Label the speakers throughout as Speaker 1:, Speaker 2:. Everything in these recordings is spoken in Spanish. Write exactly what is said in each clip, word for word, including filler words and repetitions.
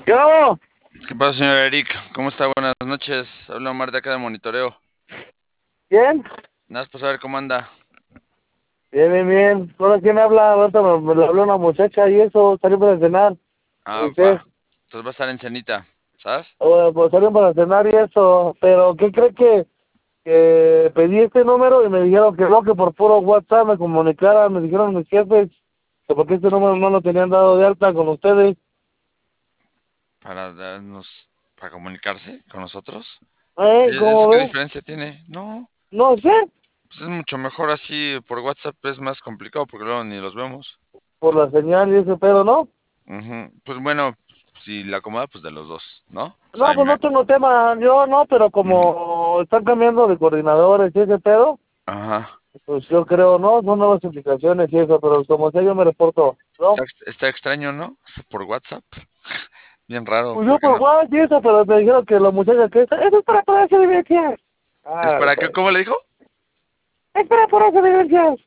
Speaker 1: ¿Qué hago?
Speaker 2: ¿Qué pasa, señor Eric? ¿Cómo está? Buenas noches. Habla Omar de acá de Monitoreo.
Speaker 1: ¿Bien?
Speaker 2: Nada más para saber cómo anda.
Speaker 1: Bien, bien, bien. ¿Ahora quién habla? Ahorita me, me le habló una muchacha y eso, salimos a cenar.
Speaker 2: Ah,
Speaker 1: ¿Y
Speaker 2: va.
Speaker 1: usted?
Speaker 2: Entonces va a estar en cenita, ¿sabes?
Speaker 1: Bueno, pues salimos a cenar y eso. Pero, ¿qué cree que, que pedí este número y me dijeron que no, que por puro WhatsApp me comunicara? Me dijeron mis jefes que porque este número no lo tenían dado de alta con ustedes.
Speaker 2: Para darnos, para comunicarse con nosotros.
Speaker 1: ¿Eh?
Speaker 2: ¿Y eso
Speaker 1: ¿Cómo
Speaker 2: qué
Speaker 1: ve?
Speaker 2: diferencia tiene? No,
Speaker 1: No sé,
Speaker 2: pues es mucho mejor así por WhatsApp, es más complicado porque luego ni los vemos.
Speaker 1: por la señal y ese pedo, ¿no?
Speaker 2: Ujú. Pues bueno, si la acomoda, pues de los dos, ¿no? O sea,
Speaker 1: No,
Speaker 2: ahí
Speaker 1: pues
Speaker 2: me...
Speaker 1: no tengo tema, yo no, pero como están cambiando de coordinadores y ese pedo,
Speaker 2: Ajá.
Speaker 1: pues yo creo, no, son nuevas implicaciones y eso, pero como sea yo me reporto,
Speaker 2: Está,
Speaker 1: ¿no?
Speaker 2: ex- está extraño, ¿no? Por WhatsApp. Bien raro,
Speaker 1: Pues yo
Speaker 2: ¿por qué
Speaker 1: por
Speaker 2: no?
Speaker 1: WhatsApp y eso, pero me dijeron que la muchacha que está, eso es para poderse divertir.
Speaker 2: ¿Es
Speaker 1: Ah,
Speaker 2: para qué?
Speaker 1: pues,
Speaker 2: ¿Cómo le dijo?
Speaker 1: es para poderse divertir.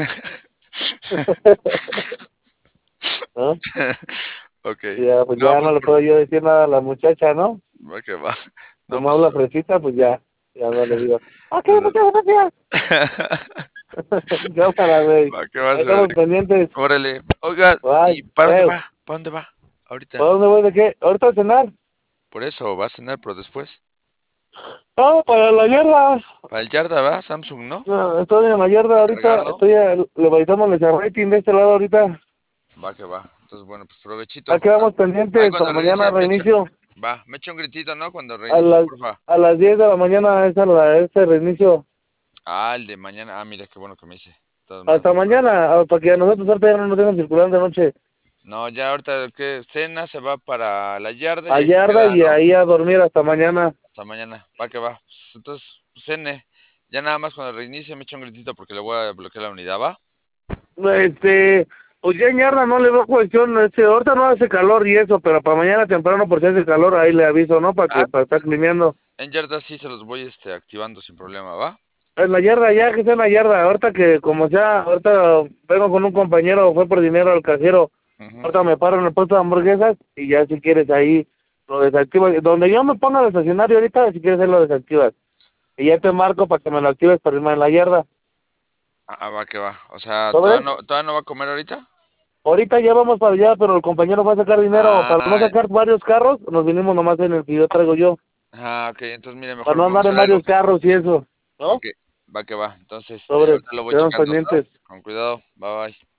Speaker 1: ¿No?
Speaker 2: Ok.
Speaker 1: Y ya, pues
Speaker 2: No,
Speaker 1: ya
Speaker 2: pues
Speaker 1: no le
Speaker 2: por...
Speaker 1: puedo yo decir nada a la muchacha, ¿no?
Speaker 2: Va que va. No,
Speaker 1: Como
Speaker 2: pues...
Speaker 1: habla fresita, pues ya, ya no le digo. Ok,
Speaker 2: pues,
Speaker 1: muchas gracias. Cámara, güey.
Speaker 2: va que va,
Speaker 1: Ahí
Speaker 2: señor
Speaker 1: estamos
Speaker 2: Eric.
Speaker 1: pendientes.
Speaker 2: Órale. Oiga, ¿y
Speaker 1: Bye.
Speaker 2: para dónde
Speaker 1: Eh,
Speaker 2: va? ¿Para dónde va? Ahorita.
Speaker 1: ¿para dónde voy de qué? ¿Ahorita a cenar?
Speaker 2: Por eso, va a cenar, pero después.
Speaker 1: No, para la yarda.
Speaker 2: Para el Yarda, ¿va? Samsung, ¿no?
Speaker 1: No, estoy en la yarda
Speaker 2: A
Speaker 1: ahorita,
Speaker 2: cargarlo.
Speaker 1: estoy a- levantándoles el rating de este lado ahorita.
Speaker 2: Va que va. Entonces, bueno, pues provechito.
Speaker 1: Ya
Speaker 2: Ah,
Speaker 1: quedamos
Speaker 2: ahí
Speaker 1: pendientes
Speaker 2: cuando
Speaker 1: para mañana
Speaker 2: reinicie, me echa.
Speaker 1: reinicio.
Speaker 2: Va, me echa un gritito, ¿no? Cuando
Speaker 1: A
Speaker 2: reinicie,
Speaker 1: las,
Speaker 2: porfa.
Speaker 1: a las diez de la mañana es a la, este reinicio.
Speaker 2: Ah, el de mañana. Ah, mira, qué bueno que me hice. De todas maneras,
Speaker 1: Hasta
Speaker 2: me espero.
Speaker 1: mañana, ah, para que a nosotros ahorita ya no nos tengan circulando de noche.
Speaker 2: No, ya ahorita que cena se va para la yarda y
Speaker 1: A
Speaker 2: ahí se
Speaker 1: yarda
Speaker 2: queda,
Speaker 1: y
Speaker 2: ¿no?
Speaker 1: ahí a dormir hasta mañana.
Speaker 2: Hasta mañana. Va que va. Pues, entonces, cene. Ya nada más cuando reinicie me echa un gritito porque le voy a bloquear la unidad, ¿va?
Speaker 1: Este, pues ya en yarda no le veo cuestión, este, ahorita no hace calor y eso, pero para mañana temprano por si hace calor, ahí le aviso, ¿no? Para
Speaker 2: Ah,
Speaker 1: que, para estar climeando.
Speaker 2: en yarda sí se los voy este, activando sin problema, ¿va?
Speaker 1: En la yarda, ya que está en la yarda, ahorita que como sea, ahorita vengo con un compañero, fue por dinero al cajero,
Speaker 2: Ujú.
Speaker 1: ahorita me paro en el puesto de hamburguesas y ya si quieres ahí lo desactivas. Donde yo me ponga el estacionario ahorita, si quieres ahí lo desactivas. Y ya te marco para que me lo actives para irme en la yarda.
Speaker 2: Ah, va que va. O sea, ¿todavía
Speaker 1: ¿Sobre?
Speaker 2: no, todavía no va a comer ahorita?
Speaker 1: Ahorita ya vamos para allá, pero el compañero va a sacar dinero. Para no
Speaker 2: Ah,
Speaker 1: sacar varios carros, nos vinimos nomás en el que yo traigo yo.
Speaker 2: ah, ok. Entonces, mire,
Speaker 1: Para
Speaker 2: mejor
Speaker 1: no
Speaker 2: vamos
Speaker 1: andar
Speaker 2: a
Speaker 1: en
Speaker 2: hacer algo.
Speaker 1: varios carros y eso. ¿No?
Speaker 2: Ok, va que va. Entonces, este,
Speaker 1: Sobre,
Speaker 2: ahorita lo voy
Speaker 1: quedamos
Speaker 2: checando, ¿sale?
Speaker 1: pendientes.
Speaker 2: Con cuidado. Bye bye.